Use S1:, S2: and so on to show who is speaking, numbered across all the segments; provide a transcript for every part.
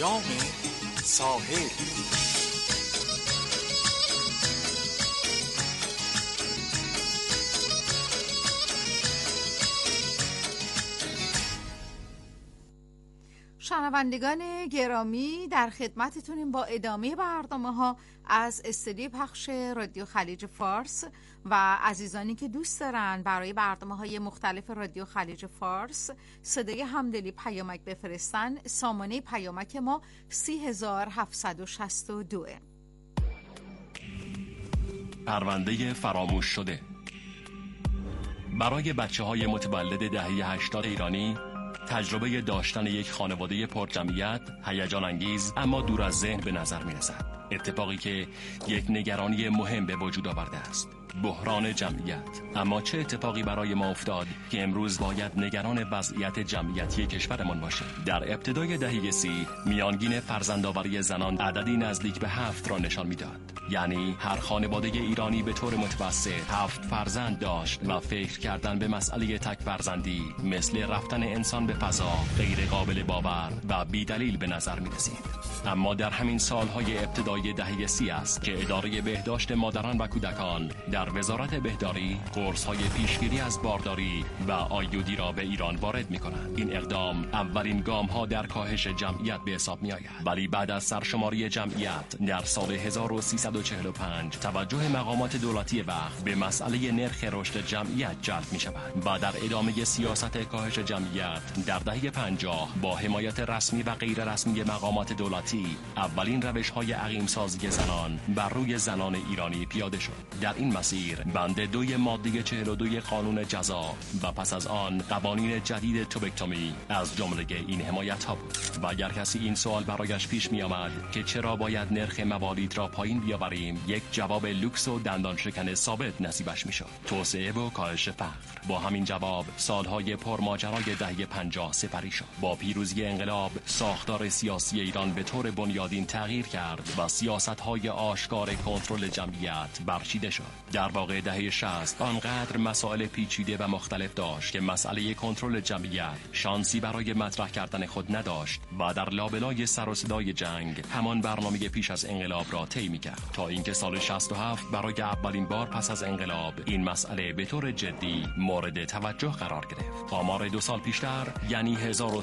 S1: پیام ساحل.
S2: شنوندگان گرامی، در خدمتتونیم با ادامه برنامه‌ها از استودیو پخش رادیو خلیج فارس و عزیزانی که دوست دارن برای برنامه‌های مختلف رادیو خلیج فارس صدای همدلی پیامک بفرستن. سامانه پیامک ما 30762.
S3: پرونده فراموش شده. برای بچه‌های متولد دهه 80 ایرانی تجربه داشتن یک خانواده پرجمعیت هیجان انگیز اما دور از ذهن به نظر می رسد. اتفاقی که یک نگرانی مهم به وجود آورده است: بحران جمعیت. اما چه اتفاقی برای ما افتاد که امروز باید نگران وضعیت جمعیتی کشورمان باشیم؟ در ابتدای دهه 30 میانگین فرزندآوری زنان عددی نزدیک به 7 را نشان میداد. یعنی هر خانواده ایرانی به طور متوسط 7 فرزند داشت و فکر کردن به مسئله تک فرزندی مثل رفتن انسان به فضا غیر قابل باور و بی‌دلیل به نظر می رسید. اما در همین سالهای ابتدای دهه 30 است که اداره بهداشت مادران و کودکان در وزارت بهداری قرص‌های پیشگیری از بارداری و آیودی را به ایران وارد می‌کنند. این اقدام اولین گام‌ها در کاهش جمعیت به حساب می‌آید. ولی بعد از سرشماری جمعیت در سال 1345 توجه مقامات دولتی وقت به مسئله نرخ رشد جمعیت جلب می‌شود و در ادامه سیاست کاهش جمعیت در دهه 50 با حمایت رسمی و غیر رسمی مقامات دولتی اولین روش‌های عقیم‌سازی زنان بر روی زنان ایرانی پیاده شد. در این مسیر بند 2 ماده 42 قانون جزا و پس از آن قوانین جدید توبکتومی از جمله این حمایت‌ها بود. و اگر کسی این سوال برایش پیش می آمد که چرا باید نرخ موالید را پایین بیاوریم، یک جواب لوکس و دندان شکن ثابت نصیبش میشد: توسعه و کاهش فقر. با همین جواب سالهای پرماجرای دهه 50 سپری شد. با پیروزی انقلاب ساختار سیاسی ایران به طور بنیادین تغییر کرد و سیاست‌های آشکار کنترل جمعیت برچیده شد. در واقع دهه 60 آنقدر مسائل پیچیده و مختلف داشت که مسئله کنترل جمعیت شانسی برای مطرح کردن خود نداشت و در لابلای سر و صدای جنگ همان برنامه پیش از انقلاب را طی می‌کرد تا اینکه سال 67 برای اولین بار پس از انقلاب این مسئله به طور جدی مورد توجه قرار گرفت. آمار 2 سال پیشتر یعنی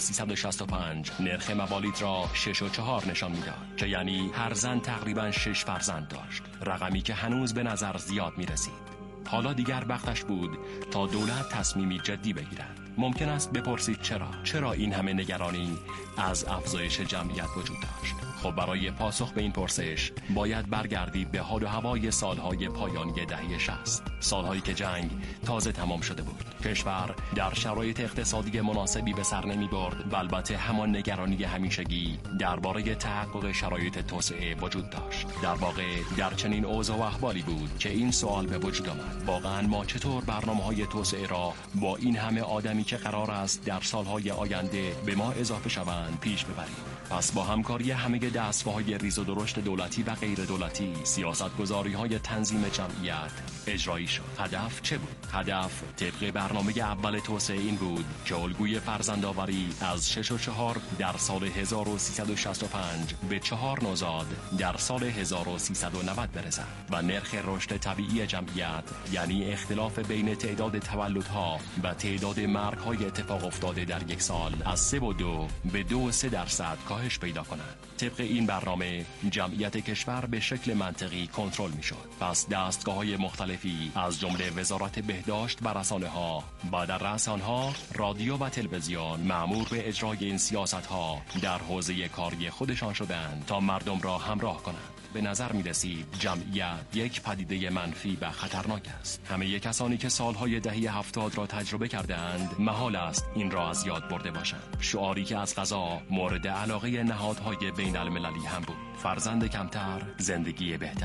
S3: 1365 نرخ موالید را 6.4 نشان می‌داد که یعنی هر زن تقریباً 6 فرزند داشت، رقمی که هنوز به نظر زیاد می‌رسید. حالا دیگر وقتش بود تا دولت تصمیمی جدی بگیرد. ممکن است بپرسید چرا این همه نگرانی از افزایش جمعیت وجود داشت؟ خب برای پاسخ به این پرسش باید برگردید به حال و هوای سالهای پایانی دهه 60. سالهایی که جنگ تازه تمام شده بود. کشور در شرایط اقتصادی مناسبی به سر نمی برد و البته همان نگرانی همیشگی درباره تحقق شرایط توسعه وجود داشت. در واقع در چنین اوضاع و احوالی بود که این سوال به وجود آمد: واقعا ما چطور برنامه‌های توسعه را با این همه آدمی که قرار است در سالهای آینده به ما اضافه شوند پیش ببریم؟ پس با همکاری همه دستگاه‌های ریز و درشت دولتی و غیر دولتی سیاست‌گذاری‌های تنظیم جمعیت اجرایی شد. هدف چه بود؟ هدف طبق برنامه اول توسعه این بود که الگوی فرزندآوری از 6.4 در سال 1365 به 4 نوزاد در سال 1390 برسد و نرخ رشد طبیعی جمعیت یعنی اختلاف بین تعداد تولدها و تعداد مرگ‌های اتفاق افتاده در یک سال از 3.2 به 2.3% کاهش پیدا کند. طبق این برنامه جمعیت کشور به شکل منطقی کنترل می شد. پس دستگاه‌های مختلفی از جمله وزارت بهداشت و رسانه‌ها و در رأس آنها رادیو و تلویزیون مأمور به اجرای این سیاست‌ها در حوزه کاری خودشان شدند تا مردم را همراه کنند. به نظر می رسید جمعیت یک پدیده منفی و خطرناک است. همه کسانی که سالهای دهه 70 را تجربه کردند محال است این را از یاد برده باشند. شعاری که از قضا مورد علاقه نهادهای بین المللی هم بود: فرزند کمتر، زندگی بهتر.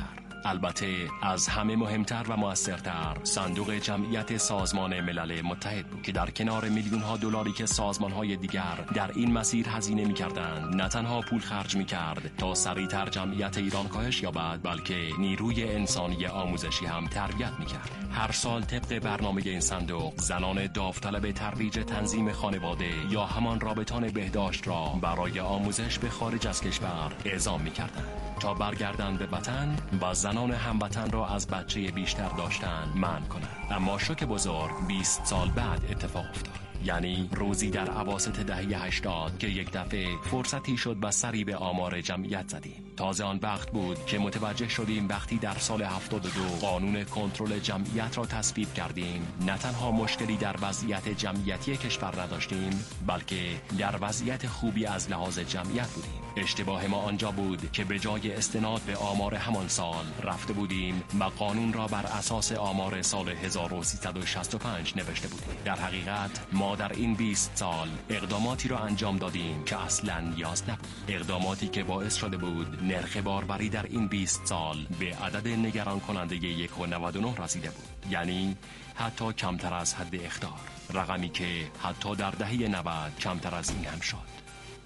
S3: البته از همه مهمتر و مؤثرتر صندوق جمعیت سازمان ملل متحد بود که در کنار میلیون‌ها دلاری که سازمان‌های دیگر در این مسیر هزینه می‌کردند، نه تنها پول خرج می‌کرد تا سریعتر جمعیت ایران کاهش یابد، بلکه نیروی انسانی آموزشی هم تربیت می‌کرد. هر سال طبق برنامه این صندوق زنان داوطلب ترویج تنظیم خانواده یا همان رابطان بهداشت را برای آموزش به خارج از کشور اعزام می‌کردند تا برگردند به وطن و زنان هموطن را از بچه بیشتر داشتن منع کنند. اما شوک بزرگ 20 سال بعد اتفاق افتاد. یعنی روزی در اواسط دهه 80 که یک دفعه فرصتی شد و سری به آمار جمعیت زدیم. تازه آن وقت بود که متوجه شدیم وقتی در سال 72 قانون کنترل جمعیت را تصویب کردیم، نه تنها مشکلی در وضعیت جمعیتی کشور نداشتیم، بلکه در وضعیت خوبی از لحاظ جمعیت بودیم. اشتباه ما آنجا بود که به جای استناد به آمار همان سال رفته بودیم و قانون را بر اساس آمار سال 1365 نوشته بودیم. در حقیقت ما در این 20 سال اقداماتی را انجام دادیم که اصلاً نیاز نبود. اقداماتی که باعث شده بود نرخ باربری در این 20 سال به عدد نگران کننده 1.99 رسیده بود. یعنی حتی کمتر از حد اخطار. رقمی که حتی در دهه 90 کمتر از این هم شد.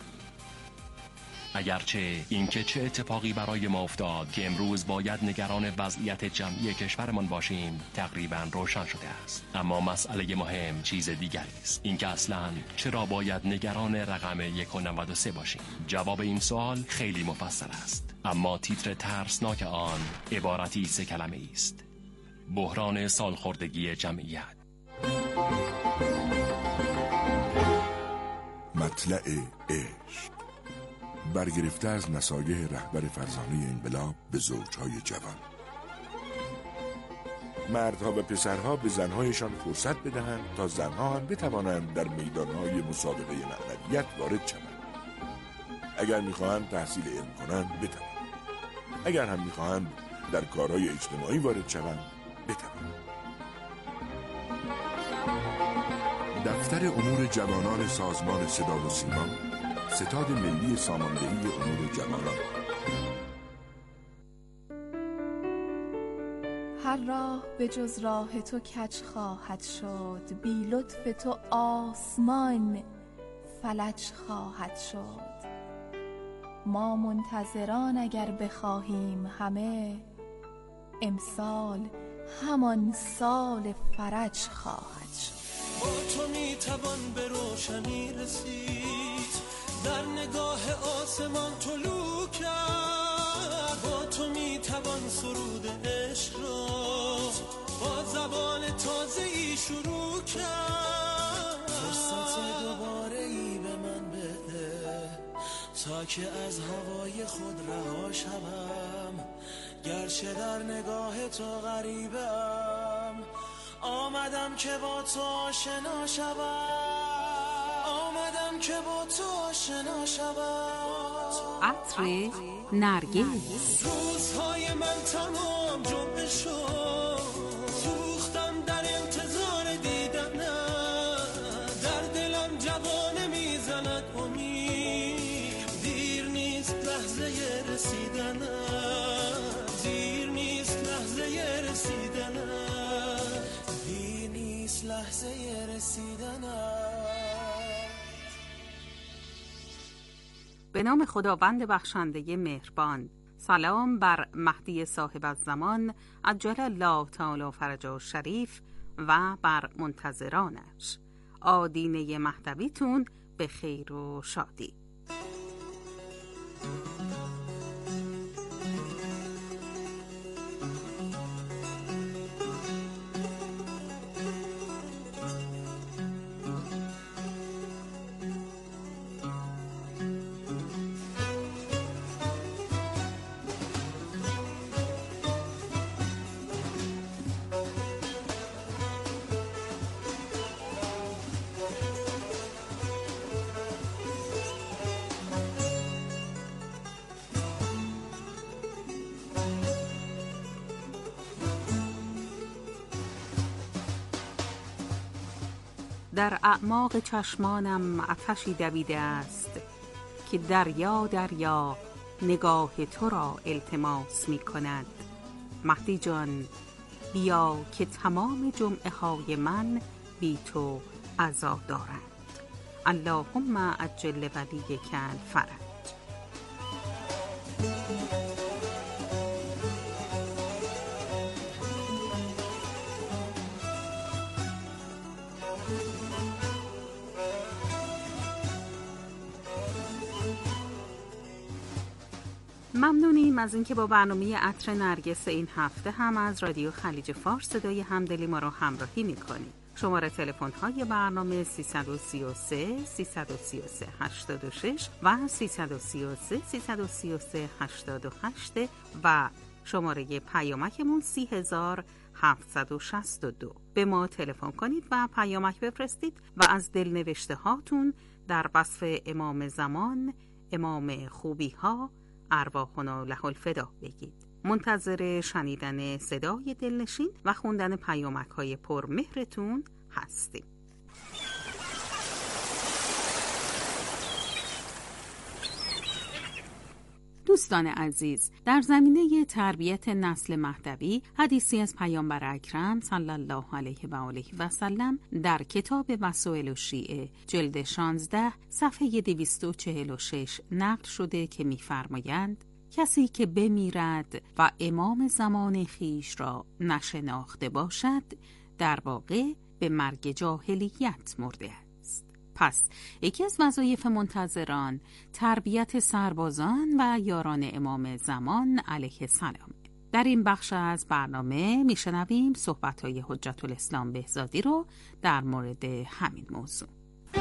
S3: اگرچه اینکه چه اتفاقی برای ما افتاد که امروز باید نگران وضعیت جمعی کشورمان باشیم تقریباً روشن شده است، اما مسئله مهم چیز دیگری است. اینکه اصلاً چرا باید نگران رقم 1.93 باشیم؟ جواب این سوال خیلی مفصل است، اما تیتر ترسناک آن عبارتی 3 کلمه است: بحران سالخوردگی جمعیت.
S4: مطلع عشق برگرفته از نصایح رهبر فرزانه انقلاب به زوجهای جوان. مردها و پسرها به زنهایشان فرصت بدهند تا زنها هم بتوانند در میدانهای مسابقه معنویت وارد شوند. اگر میخواهند تحصیل علم کنند بتوانند، اگر هم میخواهند در کارهای اجتماعی وارد شوند بتوانند. دفتر امور جوانان سازمان صدا و سیما، ستاد ملی ساماندهی امور جوانان.
S5: هر راه به جز راه تو کج خواهد شد، بی لطف تو آسمان فلج خواهد شد. ما منتظران اگر بخواهیم همه، امسال همان سال فرج خواهد شد.
S6: با تو میتوان به روشنی رسید، در نگاه آسمان طلوع کرد. با تو میتوان سرود عشق را با زبان تازه‌ای شروع کرد. فرصت دوباره ای به من بده تا که از هوای خود رها شوم، گرچه در نگاه تو غریبم. آمدم که با تو آشنا شوم، آمدم که با تو آشنا شوم.
S2: عطر نرگس.
S6: روزهای من تمام جمعه شد، سوختم در انتظار دیدنت. در دلم جوانه میزند امید، دیر نیست لحظه رسیدنت، دیر نیست لحظه رسیدنت، دیر نیست لحظه رسیدنت.
S7: به نام خداوند بخشنده مهربان. سلام بر مهدی صاحب الزمان عجل الله تعالی فرجه شریف و بر منتظرانش. آدینه مهدویتون به خیر و شادی. در اعماق چشمانم آتشی دویده است که دریا دریا نگاه تو را التماس می کند. مهدی جان بیا که تمام جمعه های من بی تو عزا دارند. اللهم عجل ولیک الفرج. ممنونیم از اینکه با برنامه عطر نرگس این هفته هم از رادیو خلیج فارس صدای همدلی ما رو همراهی می‌کنید. شماره تلفن های برنامه 333 333 86 و 333 333 88 و شماره پیامکمون 30762. به ما تلفن کنید و پیامک بفرستید و از دلنوشته هاتون در وصف امام زمان، امام خوبی ها، ارواحنا له الفدا بگید. منتظر شنیدن صدای دلنشین و خوندن پیامک های پرمهرتون هستیم. دوستان عزیز، در زمینه تربیت نسل مهدوی حدیثی از پیامبر اکرم صلی الله علیه و آله و سلم در کتاب وسائل الشیعه جلد 16 صفحه 246 نقل شده که می‌فرمایند کسی که بمیرد و امام زمان خیش را نشناخته باشد در واقع به مرگ جاهلیت مرده است. پس یکی از وظایف منتظران تربیت سربازان و یاران امام زمان علیه السلام. در این بخش از برنامه میشنویم صحبت‌های حجت الاسلام بهزادی رو در مورد همین موضوع.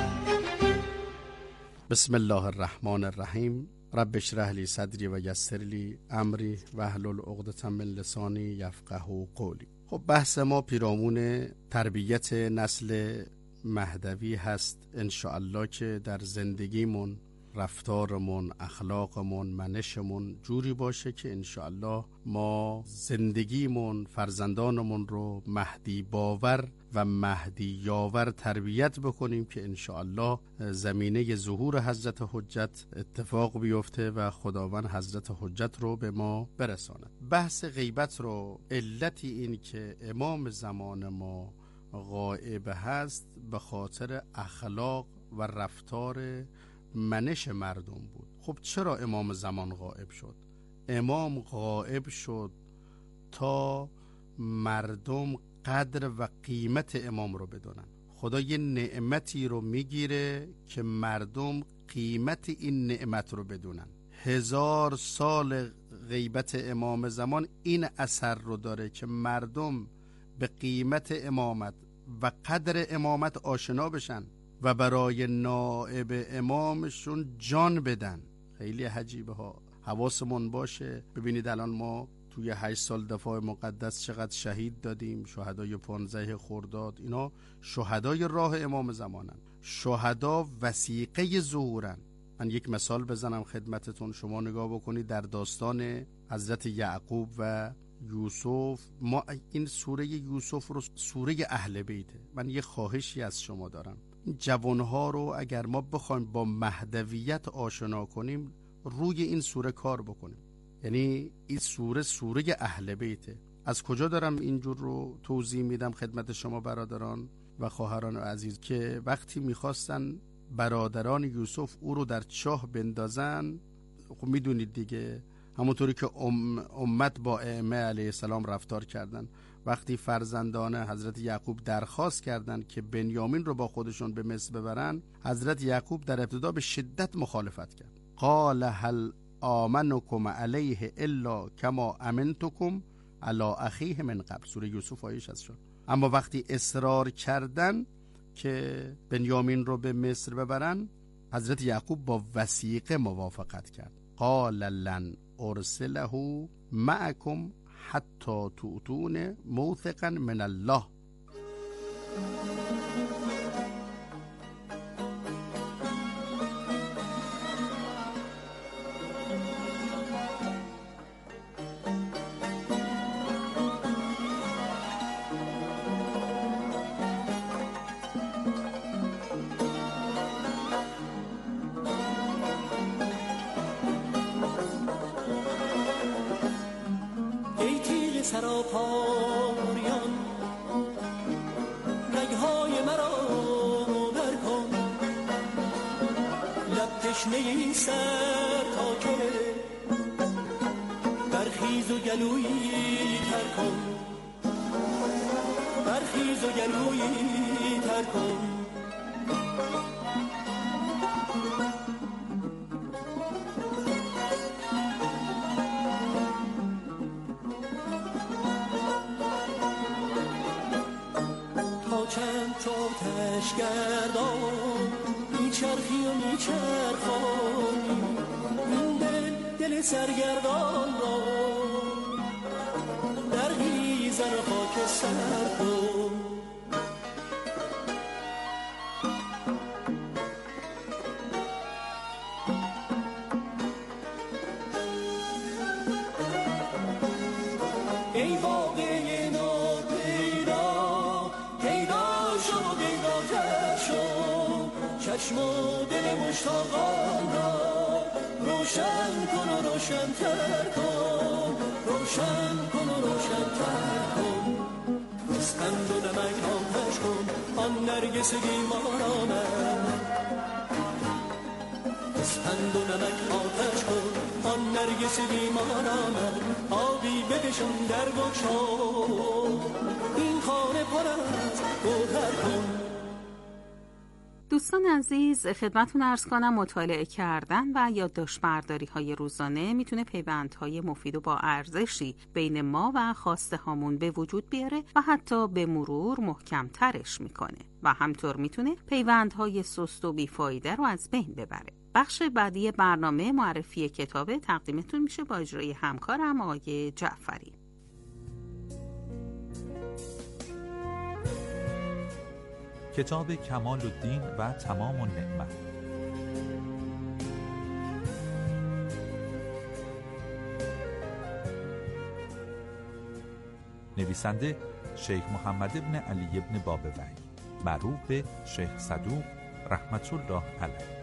S8: بسم الله الرحمن الرحیم. رب اشرح لی صدری و یسر لی امری واحلل عقدة من لسانی یفقهوا قولی. خب بحث ما پیرامون تربیت نسل مهدوی هست. انشاءالله که در زندگیمون، رفتارمون، اخلاقمون، منشمون جوری باشه که انشاءالله ما زندگیمون، فرزندانمون رو مهدی باور و مهدی یاور تربیت بکنیم که انشاءالله زمینه ظهور حضرت حجت اتفاق بیفته و خداوند حضرت حجت رو به ما برساند. بحث غیبت رو علتی این که امام زمان ما غائب هست به خاطر اخلاق و رفتار منش مردم بود. خب چرا امام زمان غائب شد؟ امام غائب شد تا مردم قدر و قیمت امام رو بدونن. خدا یه نعمتی رو میگیره که مردم قیمت این نعمت رو بدونن. 1000 سال غیبت امام زمان این اثر رو داره که مردم به قیمت امامت و قدر امامت آشنا بشن و برای نائب امامشون جان بدن. خیلی عجیبه ها. حواسمون باشه. ببینید الان ما توی 8 سال دفاع مقدس چقدر شهید دادیم. شهدای 15 خرداد، اینا شهدای راه امام زمانن. شهدا وثیقه ظهورن. من یک مثال بزنم خدمتتون، شما نگاه بکنید در داستان حضرت یعقوب و یوسف. ما این سوره یوسف رو سوره اهل بیته. من یه خواهشی از شما دارم، این جوانها رو اگر ما بخوایم با مهدویت آشنا کنیم روی این سوره کار بکنیم. یعنی این سوره اهل بیته. از کجا دارم اینجور رو توضیح میدم خدمت شما برادران و خواهران عزیز که وقتی میخواستن برادران یوسف او رو در چاه بندازن، خب میدونید دیگه همونطوری که امت با ائمه علیه السلام رفتار کردن. وقتی فرزندان حضرت یعقوب درخواست کردند که بنیامین رو با خودشون به مصر ببرن، حضرت یعقوب در ابتدا به شدت مخالفت کرد. قال هل آمنکم علیه الا کما امنتکم علی اخیه من قبل. سوره یوسف آیش از شد. اما وقتی اصرار کردن که بنیامین رو به مصر ببرن، حضرت یعقوب با وثیقه موافقت کرد. قال لن ارسله معکم حتی تؤتون موثقا من الله.
S6: بهاریان رگهای مرا بر کن، لب تشنه این سر تا که برخیز و گلویی تر کن، برخیز و گلویی تر کن. گردان میچرخی و میچرخانی این دل سرگردان را در هیزن و خاک سر کن. ای واقعی ناپیدا پیدا شو پیداتر شو، چشم و دل مشتاقان را روشن کن و روشن تر کن، روشن کن و روشن تر کن. اسفند و نمک آتش کن آن نرگس بیمار آمد، اسفند و نمک آتش کن آن نرگس بیمار آمد. آبی بکشم در بگشا این خانه پر از گوهر کن.
S7: دوستان عزیز، خدمتتون عرض کنم مطالعه کردن و یادداشت برداری های روزانه میتونه پیوندهای مفید و با ارزشی بین ما و خواسته هامون به وجود بیاره و حتی به مرور محکم ترش میکنه و همطور میتونه پیوندهای سست و بیفایده رو از بین ببره. بخش بعدی برنامه معرفی کتاب تقدیمتون میشه با اجرای همکارم آقای جعفری.
S9: کتاب کمال الدین و تمام النعمت، نویسنده شیخ محمد ابن علی ابن بابوی، معروف به شیخ صدوق رحمت الله علیه.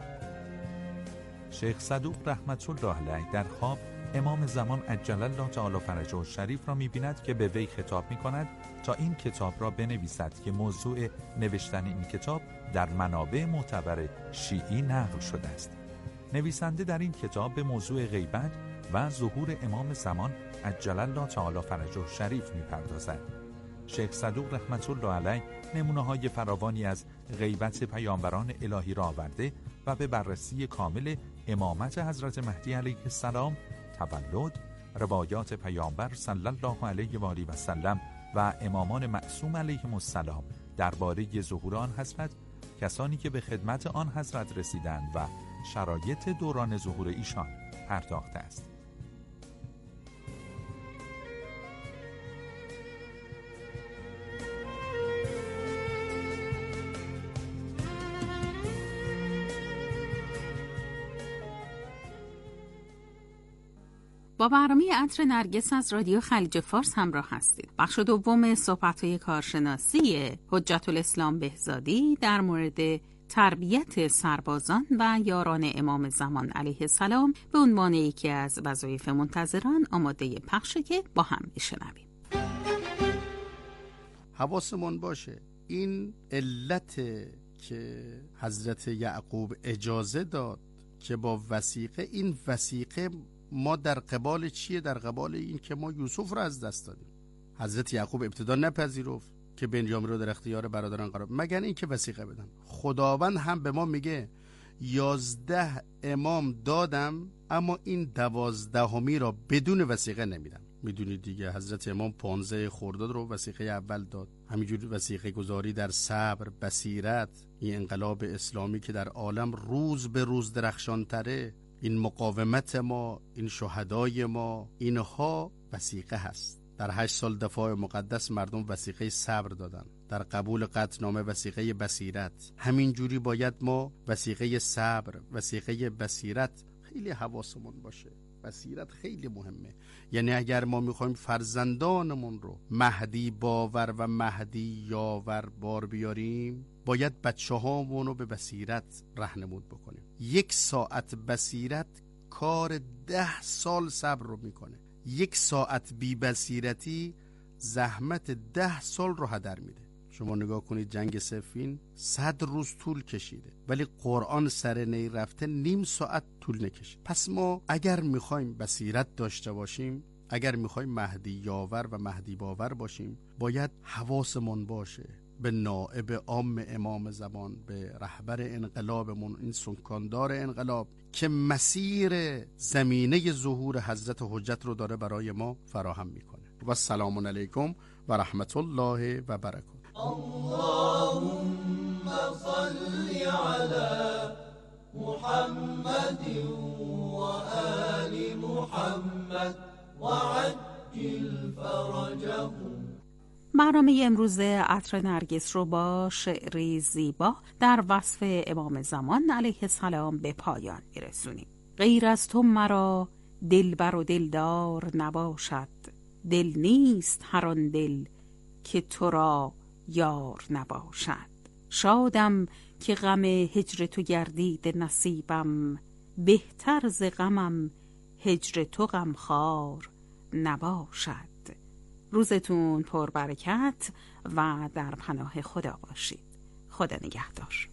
S9: شیخ صدوق رحمت الله علیه در خواب امام زمان عجل الله تعالی فرجه الشریف را می‌بیند که به وی خطاب می‌کند تا این کتاب را بنویسد که موضوع نوشتن این کتاب در منابع معتبر شیعی نقل شده است. نویسنده در این کتاب به موضوع غیبت و ظهور امام زمان عجل الله تعالی فرجه الشریف می‌پردازد. شیخ صدوق رحمت الله علیه نمونه‌های فراوانی از غیبت پیامبران الهی را آورده و به بررسی کامل امامت حضرت مهدی علیه السلام، تولد، روایات پیامبر صلی الله علیه و آله و سلم و امامان معصوم علیهم السلام درباره ظهور آن حضرت، کسانی که به خدمت آن حضرت رسیدند و شرایط دوران ظهور ایشان پرداخته است.
S7: با برنامه عطر نرگس از رادیو خلیج فارس همراه هستید. بخش دوم صحبت‌های کارشناسی حجت الاسلام بهزادی در مورد تربیت سربازان و یاران امام زمان علیه السلام به عنوان یکی از وظایف منتظران آماده پخشه که با هم بشنویم.
S8: حواسمون باشه این علت که حضرت یعقوب اجازه داد که با وثیقه، این وثیقه ما در قبال چیه؟ در قبال این که ما یوسف رو از دست دادیم. حضرت یعقوب ابتدا نپذیرفت که بنیامین رو در اختیار برادران قرار مگر این که وثیقه بدن. خداوند هم به ما میگه 11 امام دادم اما این 12می را بدون وثیقه نمیدم. میدونید دیگه حضرت امام 15 خرداد رو وثیقه اول داد. همینجوری وثیقه گذاری در صبر، بصیرت، این انقلاب اسلامی که در عالم روز به روز درخشانتره، این مقاومت ما، این شهدای ما، اینها وثیقه هست. در 8 سال دفاع مقدس مردم وثیقه صبر دادن، در قبول قطعنامه وثیقه بصیرت. همینجوری باید ما وثیقه صبر، وثیقه بصیرت خیلی حواسمون باشه. بصیرت خیلی مهمه. یعنی اگر ما میخوایم فرزندانمون رو مهدی باور و مهدی یاور بار بیاریم، باید بچه هامون رو به بصیرت راهنمود بکنیم. 1 ساعت بصیرت کار 10 سال صبر رو میکنه. 1 ساعت بی بصیرتی زحمت 10 سال رو هدر میده. شما نگاه کنید جنگ صفین 100 روز طول کشیده ولی قرآن سر نی رفته نیم ساعت طول نکشید. پس ما اگر میخوایم بصیرت داشته باشیم، اگر میخوایم مهدی یاور و مهدی باور باشیم، باید حواسمون باشه به نائب عام امام زمان، به رهبر انقلابمون، این سکاندار انقلاب که مسیر زمینه ظهور حضرت حجت رو داره برای ما فراهم میکنه. و السلام علیکم و رحمت الله و برکاته.
S6: اللهم صل على محمد و آل محمد و عجل فرجهم.
S7: برنامه امروز عطر نرگس رو با شعری زیبا در وصف امام زمان علیه السلام به پایان میرسونیم. غیر از تو مرا دلبر و دلدار نباشد، دل نیست هر آن دل که تو را یار نباشد. شادم که غم هجر تو گردید نصیبم، بهتر ز غمم هجر تو غمخوار نباشد. روزتون پر برکت و در پناه خدا باشید. خدا نگهدار.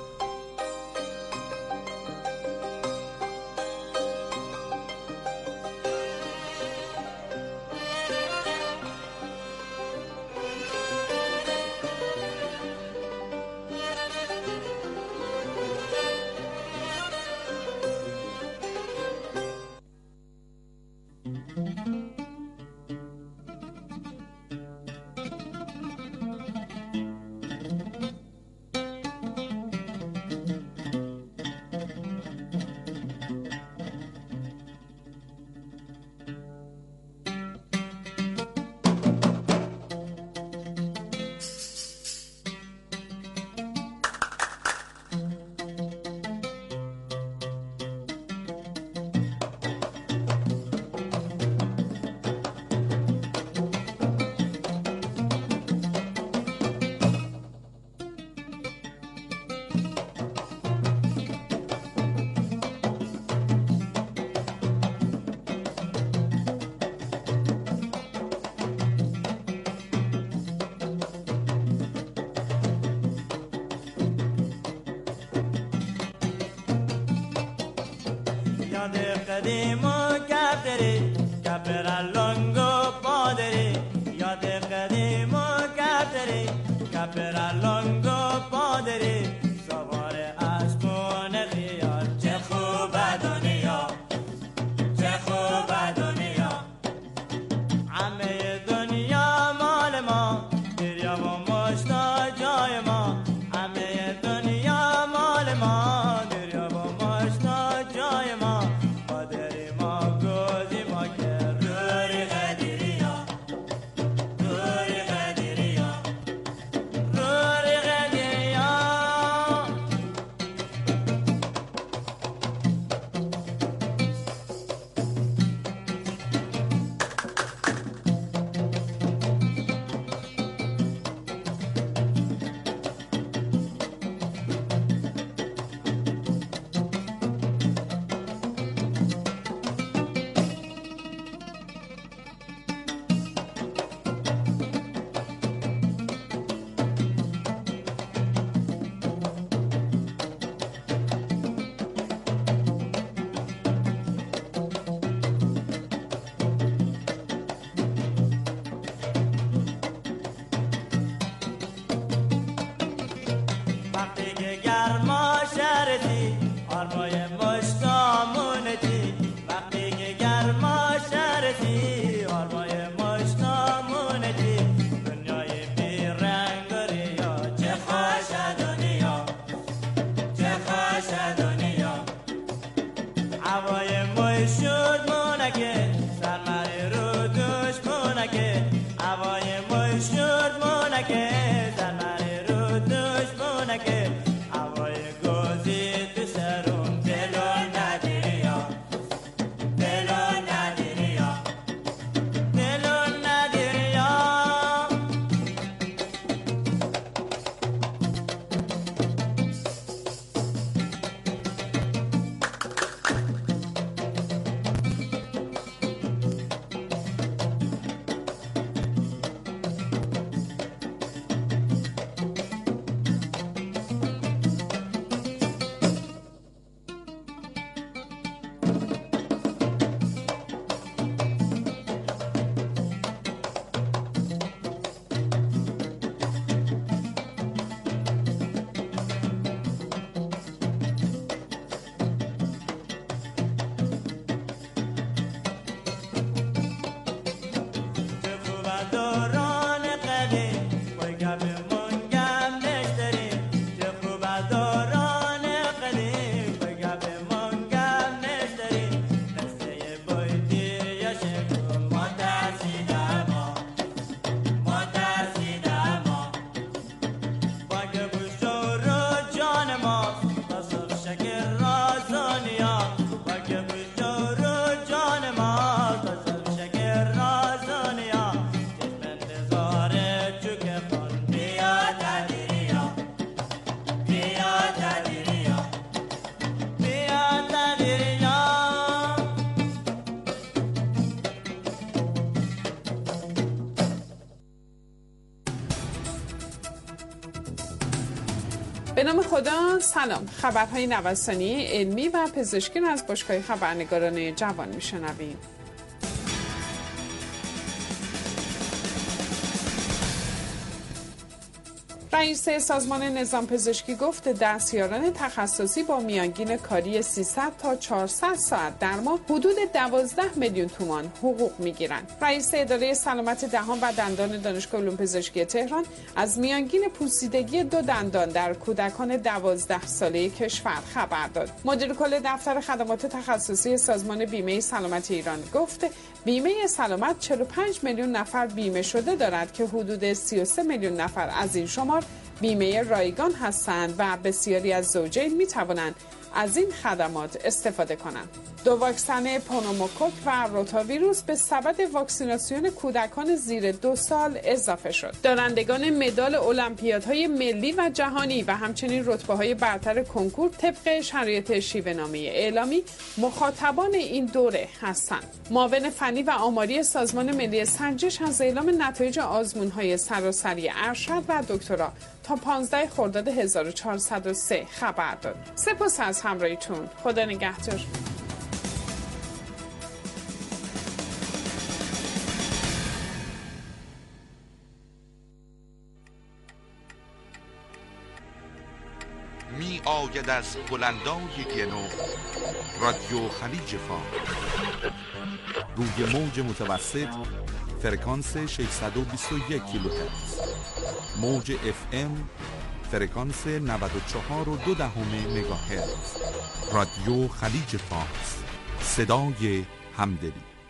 S6: قدیما کفتری کفر لونگو پادری، یاد قدیما کفتری کفر لونگو پادری، سوار اسبون خیال چه خوبه دنیا، چه خوبه دنیا، همه دنیا مال ما، دریا و مشتا جای ما، همه دنیا مال ما، دریا و مشتا جای ما.
S10: به نام خدا. سلام. خبرهای نوستانی علمی و پزشکی را از باشگاه خبرنگاران جوان میشنویم. رئیس سازمان نظام پزشکی گفت دستیاران تخصصی با میانگین کاری 300 تا 400 ساعت در ماه حدود 12 میلیون تومان حقوق میگیرند. رئیس اداره سلامت دهان و دندان دانشگاه علوم پزشکی تهران از میانگین پوسیدگی 2 دندان در کودکان 12 ساله کشور خبر داد. مدیر کل دفتر خدمات تخصصی سازمان بیمه سلامت ایران گفت بیمه سلامت 45 میلیون نفر بیمه شده دارد که حدود 33 میلیون نفر از این شمار بیمه رایگان هستند و بسیاری از زوجین می توانند از این خدمات استفاده کنند. 2 واکسن پنوموکوک و روتاویروس به سبد واکسیناسیون کودکان زیر 2 سال اضافه شد. دارندگان مدال المپیادهای ملی و جهانی و همچنین رتبه‌های برتر کنکور طبق شرایط شیوه‌نامه اعلامی مخاطبان این دوره هستند. معاون فنی و آماری سازمان ملی سنجش از اعلام نتایج آزمون‌های سراسری ارشد و دکترا تا 15 خرداد 1403 خبر داد. سپاس از همراهیتون. خدا نگهدار.
S11: می آید از بلندای گنو رادیو خلیج فارس روی موج متوسط فرکانس 621 کیلوهرتز، موج FM فرکانس 94.2 مگاهرتز. رادیو خلیج فارس، صدای همدلی.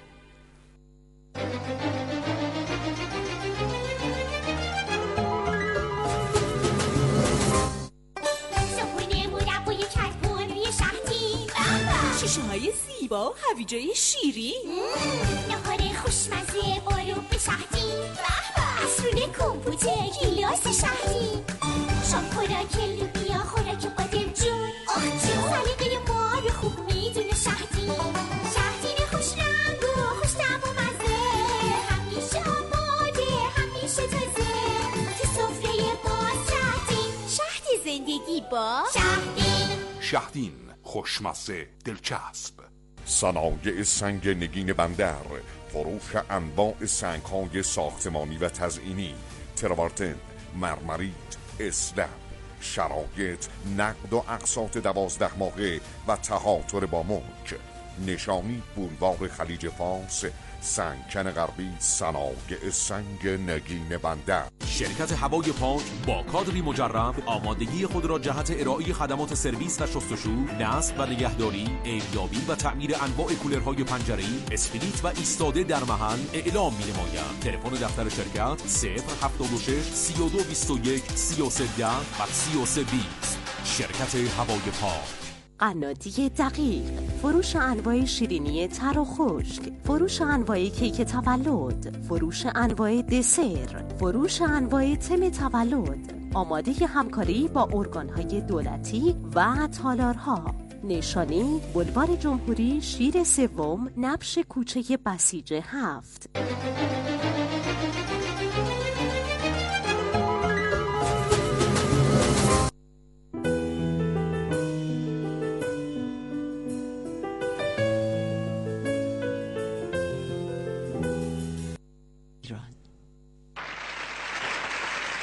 S12: شیشه‌های زیبا و هویجای شیرین، نهار خوشمزه بارو به شهدی، عصرونه کمپوته گیلاس شهدی، شام خوراک لوبیا خوراک قادر جون، آخ جون سلیقه ما رو خوب میدونه شهدی. شهدین خوش رنگ و خوش طعم و مزه، همیشه آماده همیشه تازه، تو سفره باز شهدین. شهد زندگی با شهدین.
S11: شهدین خوشمزه دلچسب.
S4: صنایع سنگ نگین بندر، فروش انواع سنگ‌های ساختمانی و تزئینی، تراورتن، مرمریت، اسلب، شرایط، نقد و اقساط 12 ماهه و تهاتر با ملک. نشانی بولوار خلیج فارس، سنگکن غربی، صنایع سنگ نگین بندر.
S13: شرکت هوای پاک با کادری مجرب آمادگی خود را جهت ارائه خدمات سرویس و شستشو، نصب و نگهداری، عیب‌یابی و تعمیر انواع کولرهای پنجره‌ای، اسپلیت و ایستاده در محل اعلام می‌نمایند. تلفن دفتر شرکت 076 32 21 3310 و 3320. شرکت هوای پاک.
S14: قنادی دقیق، فروش انواع شیرینی تر و خشک، فروش انواع کیک تولد، فروش انواع دسر، فروش انواع تم تولد، آماده همکاری با ارگان‌های دولتی و تالارها. نشانی بولوار جمهوری، شیر سوم، نبش کوچه بسیج 7.